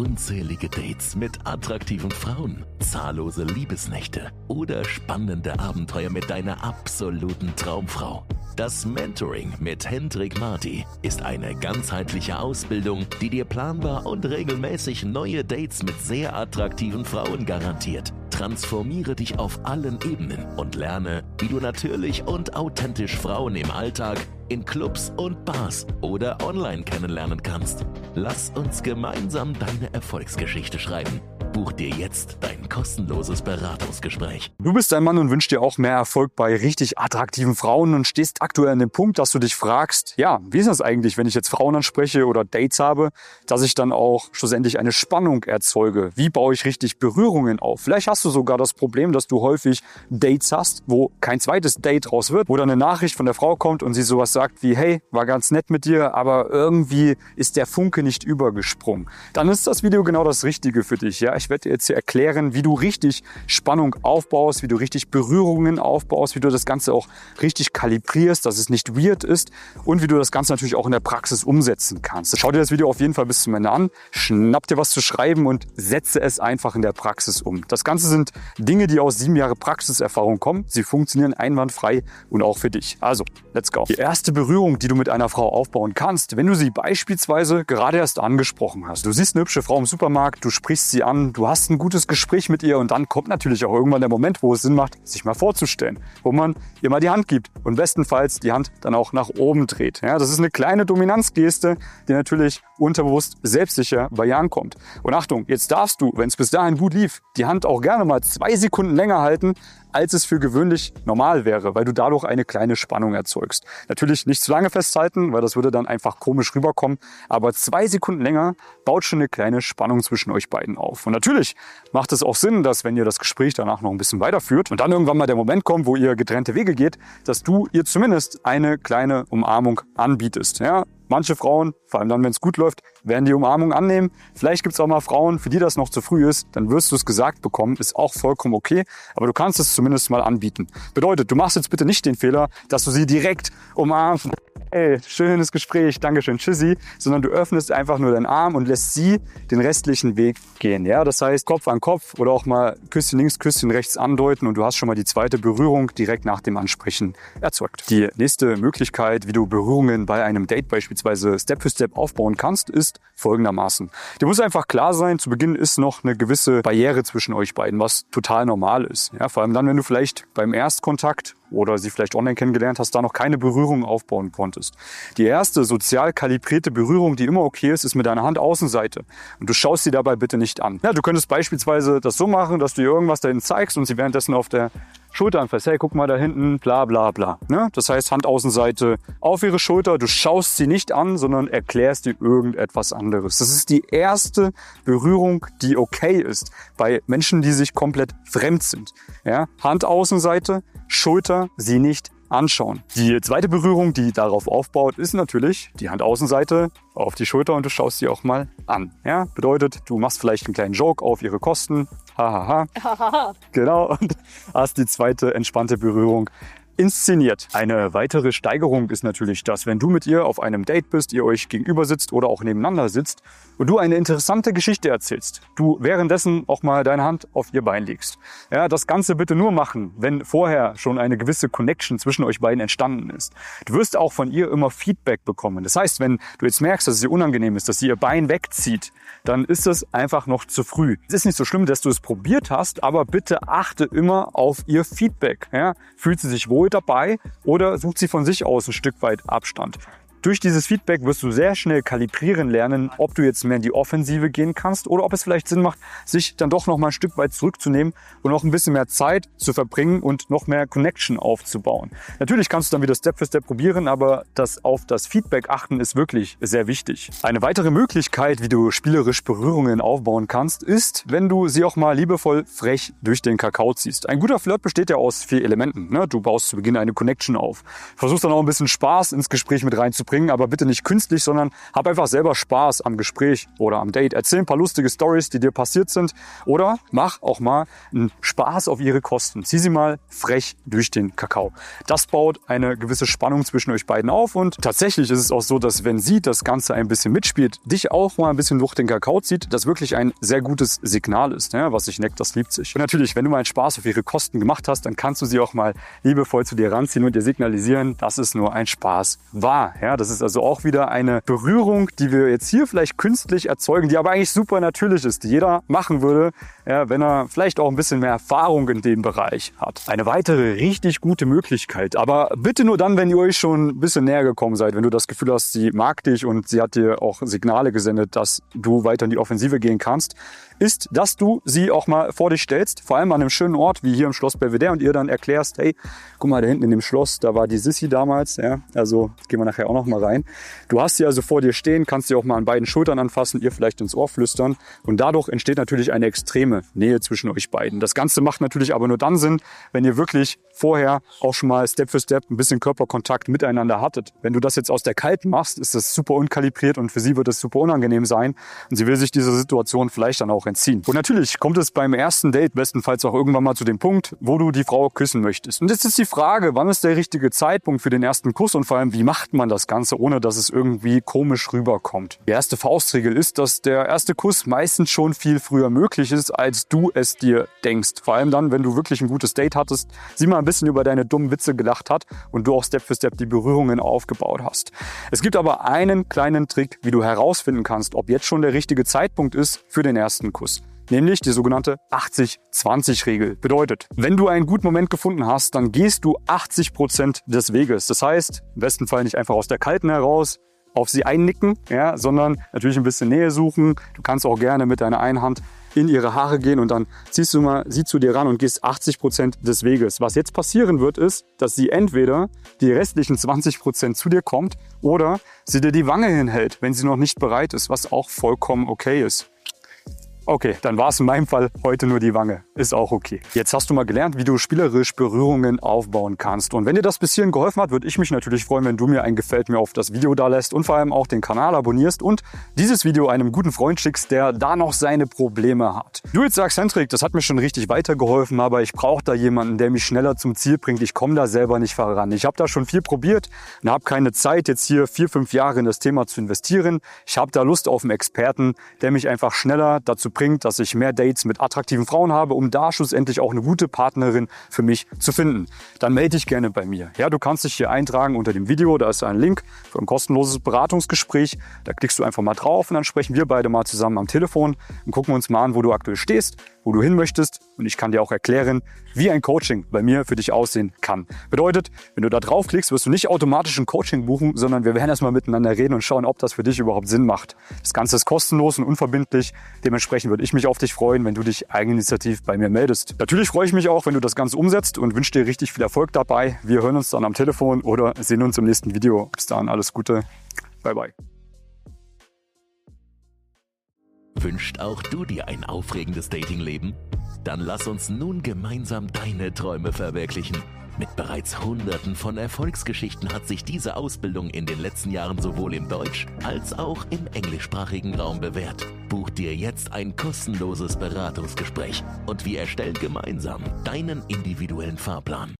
unzählige Dates mit attraktiven Frauen, zahllose Liebesnächte oder spannende Abenteuer mit deiner absoluten Traumfrau. Das Mentoring mit Hendrik Marty ist eine ganzheitliche Ausbildung, die dir planbar und regelmäßig neue Dates mit sehr attraktiven Frauen garantiert. Transformiere dich auf allen Ebenen und lerne, wie du natürlich und authentisch Frauen im Alltag, in Clubs und Bars oder online kennenlernen kannst. Lass uns gemeinsam deine Erfolgsgeschichte schreiben. Buch dir jetzt dein kostenloses Beratungsgespräch. Du bist ein Mann und wünschst dir auch mehr Erfolg bei richtig attraktiven Frauen und stehst aktuell an dem Punkt, dass du dich fragst, ja, wie ist das eigentlich, wenn ich jetzt Frauen anspreche oder Dates habe, dass ich dann auch schlussendlich eine Spannung erzeuge? Wie baue ich richtig Berührungen auf? Vielleicht hast du sogar das Problem, dass du häufig Dates hast, wo kein zweites Date raus wird, wo dann eine Nachricht von der Frau kommt und sie sowas sagt wie, hey, war ganz nett mit dir, aber irgendwie ist der Funke nicht übergesprungen. Dann ist das Video genau das Richtige für dich, ja. Ich werde dir jetzt hier erklären, wie du richtig Spannung aufbaust, wie du richtig Berührungen aufbaust, wie du das Ganze auch richtig kalibrierst, dass es nicht weird ist und wie du das Ganze natürlich auch in der Praxis umsetzen kannst. Schau dir das Video auf jeden Fall bis zum Ende an, schnapp dir was zu schreiben und setze es einfach in der Praxis um. Das Ganze sind Dinge, die aus 7 Jahren Praxiserfahrung kommen. Sie funktionieren einwandfrei und auch für dich. Also, let's go. Die erste Berührung, die du mit einer Frau aufbauen kannst, wenn du sie beispielsweise gerade erst angesprochen hast. Du siehst eine hübsche Frau im Supermarkt, du sprichst sie an, du hast ein gutes Gespräch mit ihr und dann kommt natürlich auch irgendwann der Moment, wo es Sinn macht, sich mal vorzustellen, wo man ihr mal die Hand gibt und bestenfalls die Hand dann auch nach oben dreht. Ja, das ist eine kleine Dominanzgeste, die natürlich unterbewusst selbstsicher bei ihr ankommt. Und Achtung, jetzt darfst du, wenn es bis dahin gut lief, die Hand auch gerne mal 2 Sekunden länger halten, als es für gewöhnlich normal wäre, weil du dadurch eine kleine Spannung erzeugst. Natürlich nicht zu lange festhalten, weil das würde dann einfach komisch rüberkommen, aber 2 Sekunden länger baut schon eine kleine Spannung zwischen euch beiden auf. Und natürlich macht es auch Sinn, dass wenn ihr das Gespräch danach noch ein bisschen weiterführt und dann irgendwann mal der Moment kommt, wo ihr getrennte Wege geht, dass du ihr zumindest eine kleine Umarmung anbietest. Ja? Manche Frauen, vor allem dann, wenn es gut läuft, werden die Umarmung annehmen. Vielleicht gibt es auch mal Frauen, für die das noch zu früh ist. Dann wirst du es gesagt bekommen, ist auch vollkommen okay. Aber du kannst es zumindest mal anbieten. Bedeutet, du machst jetzt bitte nicht den Fehler, dass du sie direkt umarmst. Ey, schönes Gespräch, Dankeschön, tschüssi. Sondern du öffnest einfach nur deinen Arm und lässt sie den restlichen Weg gehen. Ja, das heißt, Kopf an Kopf oder auch mal Küsschen links, Küsschen rechts andeuten und du hast schon mal die zweite Berührung direkt nach dem Ansprechen erzeugt. Die nächste Möglichkeit, wie du Berührungen bei einem Date beispielsweise Step für Step aufbauen kannst, ist folgendermaßen. Dir muss einfach klar sein, zu Beginn ist noch eine gewisse Barriere zwischen euch beiden, was total normal ist. Ja, vor allem dann, wenn du vielleicht beim Erstkontakt oder sie vielleicht online kennengelernt hast, da noch keine Berührung aufbauen konntest. Die erste sozial kalibrierte Berührung, die immer okay ist, ist mit deiner Handaußenseite. Und du schaust sie dabei bitte nicht an. Ja, du könntest beispielsweise das so machen, dass du ihr irgendwas da hinten zeigst und sie währenddessen auf der Schulter anfasst. Hey, guck mal da hinten, bla bla bla. Ne? Das heißt, Handaußenseite auf ihre Schulter. Du schaust sie nicht an, sondern erklärst ihr irgendetwas anderes. Das ist die erste Berührung, die okay ist bei Menschen, die sich komplett fremd sind. Ja? Handaußenseite, Schulter, sie nicht anschauen. Die zweite Berührung, die darauf aufbaut, ist natürlich die Handaußenseite auf die Schulter und du schaust sie auch mal an. Ja? Bedeutet, du machst vielleicht einen kleinen Joke auf ihre Kosten. Hahaha. Genau. Und hast die zweite entspannte Berührung inszeniert. Eine weitere Steigerung ist natürlich, dass wenn du mit ihr auf einem Date bist, ihr euch gegenüber sitzt oder auch nebeneinander sitzt und du eine interessante Geschichte erzählst, du währenddessen auch mal deine Hand auf ihr Bein legst. Ja, das Ganze bitte nur machen, wenn vorher schon eine gewisse Connection zwischen euch beiden entstanden ist. Du wirst auch von ihr immer Feedback bekommen. Das heißt, wenn du jetzt merkst, dass es ihr unangenehm ist, dass sie ihr Bein wegzieht, dann ist es einfach noch zu früh. Es ist nicht so schlimm, dass du es probiert hast, aber bitte achte immer auf ihr Feedback. Ja? Fühlt sie sich wohl dabei oder sucht sie von sich aus ein Stück weit Abstand? Durch dieses Feedback wirst du sehr schnell kalibrieren lernen, ob du jetzt mehr in die Offensive gehen kannst oder ob es vielleicht Sinn macht, sich dann doch noch mal ein Stück weit zurückzunehmen und noch ein bisschen mehr Zeit zu verbringen und noch mehr Connection aufzubauen. Natürlich kannst du dann wieder Step für Step probieren, aber auf das Feedback achten ist wirklich sehr wichtig. Eine weitere Möglichkeit, wie du spielerisch Berührungen aufbauen kannst, ist, wenn du sie auch mal liebevoll frech durch den Kakao ziehst. Ein guter Flirt besteht ja aus 4 Elementen. Ne? Du baust zu Beginn eine Connection auf. Versuchst dann auch ein bisschen Spaß ins Gespräch mit reinzubringen. bringen, aber bitte nicht künstlich, sondern hab einfach selber Spaß am Gespräch oder am Date. Erzähl ein paar lustige Stories, die dir passiert sind, oder mach auch mal einen Spaß auf ihre Kosten. Zieh sie mal frech durch den Kakao. Das baut eine gewisse Spannung zwischen euch beiden auf und tatsächlich ist es auch so, dass wenn sie das Ganze ein bisschen mitspielt, dich auch mal ein bisschen durch den Kakao zieht, das wirklich ein sehr gutes Signal ist. Ja, was sich neckt, das liebt sich. Und natürlich, wenn du mal einen Spaß auf ihre Kosten gemacht hast, dann kannst du sie auch mal liebevoll zu dir ranziehen und dir signalisieren, dass es nur ein Spaß war. Ja, das ist also auch wieder eine Berührung, die wir jetzt hier vielleicht künstlich erzeugen, die aber eigentlich super natürlich ist, die jeder machen würde, ja, wenn er vielleicht auch ein bisschen mehr Erfahrung in dem Bereich hat. Eine weitere richtig gute Möglichkeit, aber bitte nur dann, wenn ihr euch schon ein bisschen näher gekommen seid, wenn du das Gefühl hast, sie mag dich und sie hat dir auch Signale gesendet, dass du weiter in die Offensive gehen kannst, ist, dass du sie auch mal vor dich stellst, vor allem an einem schönen Ort wie hier im Schloss Belvedere und ihr dann erklärst, hey, guck mal, da hinten in dem Schloss, da war die Sissi damals, ja, also gehen wir nachher auch noch mal rein. Du hast sie also vor dir stehen, kannst sie auch mal an beiden Schultern anfassen, ihr vielleicht ins Ohr flüstern und dadurch entsteht natürlich eine extreme Nähe zwischen euch beiden. Das Ganze macht natürlich aber nur dann Sinn, wenn ihr wirklich vorher auch schon mal Step für Step ein bisschen Körperkontakt miteinander hattet. Wenn du das jetzt aus der Kalten machst, ist das super unkalibriert und für sie wird es super unangenehm sein und sie will sich dieser Situation vielleicht dann auch entziehen. Und natürlich kommt es beim ersten Date bestenfalls auch irgendwann mal zu dem Punkt, wo du die Frau küssen möchtest. Und jetzt ist die Frage, wann ist der richtige Zeitpunkt für den ersten Kuss und vor allem, wie macht man das Ganze, ohne dass es irgendwie komisch rüberkommt. Die erste Faustregel ist, dass der erste Kuss meistens schon viel früher möglich ist, als du es dir denkst. Vor allem dann, wenn du wirklich ein gutes Date hattest, sie mal ein bisschen über deine dummen Witze gelacht hat und du auch Step für Step die Berührungen aufgebaut hast. Es gibt aber einen kleinen Trick, wie du herausfinden kannst, ob jetzt schon der richtige Zeitpunkt ist für den ersten Kuss. Nämlich die sogenannte 80-20-Regel. Bedeutet, wenn du einen guten Moment gefunden hast, dann gehst du 80% des Weges. Das heißt, im besten Fall nicht einfach aus der Kalten heraus auf sie einnicken, ja, sondern natürlich ein bisschen Nähe suchen. Du kannst auch gerne mit deiner einen Hand in ihre Haare gehen und dann ziehst du mal sie zu dir ran und gehst 80% des Weges. Was jetzt passieren wird, ist, dass sie entweder die restlichen 20% zu dir kommt oder sie dir die Wange hinhält, wenn sie noch nicht bereit ist, was auch vollkommen okay ist. Okay, dann war es in meinem Fall heute nur die Wange. Ist auch okay. Jetzt hast du mal gelernt, wie du spielerisch Berührungen aufbauen kannst. Und wenn dir das bis hierhin geholfen hat, würde ich mich natürlich freuen, wenn du mir ein Gefällt mir auf das Video da lässt und vor allem auch den Kanal abonnierst und dieses Video einem guten Freund schickst, der da noch seine Probleme hat. Du jetzt sagst, Hendrik, das hat mir schon richtig weitergeholfen, aber ich brauche da jemanden, der mich schneller zum Ziel bringt. Ich komme da selber nicht voran. Ich habe da schon viel probiert und habe keine Zeit, jetzt hier 4-5 Jahre in das Thema zu investieren. Ich habe da Lust auf einen Experten, der mich einfach schneller dazu bringt, dass ich mehr Dates mit attraktiven Frauen habe, um da schlussendlich auch eine gute Partnerin für mich zu finden. Dann melde dich gerne bei mir. Ja, du kannst dich hier eintragen unter dem Video, da ist ein Link für ein kostenloses Beratungsgespräch. Da klickst du einfach mal drauf und dann sprechen wir beide mal zusammen am Telefon und gucken uns mal an, wo du aktuell stehst, wo du hin möchtest und ich kann dir auch erklären, wie ein Coaching bei mir für dich aussehen kann. Bedeutet, wenn du da draufklickst, wirst du nicht automatisch ein Coaching buchen, sondern wir werden erstmal miteinander reden und schauen, ob das für dich überhaupt Sinn macht. Das Ganze ist kostenlos und unverbindlich. Dementsprechend würde ich mich auf dich freuen, wenn du dich eigeninitiativ bei mir meldest. Natürlich freue ich mich auch, wenn du das Ganze umsetzt und wünsche dir richtig viel Erfolg dabei. Wir hören uns dann am Telefon oder sehen uns im nächsten Video. Bis dahin, alles Gute. Bye, bye. Wünscht auch du dir ein aufregendes Datingleben? Dann lass uns nun gemeinsam deine Träume verwirklichen. Mit bereits Hunderten von Erfolgsgeschichten hat sich diese Ausbildung in den letzten Jahren sowohl im deutsch- als auch im englischsprachigen Raum bewährt. Buch dir jetzt ein kostenloses Beratungsgespräch und wir erstellen gemeinsam deinen individuellen Fahrplan.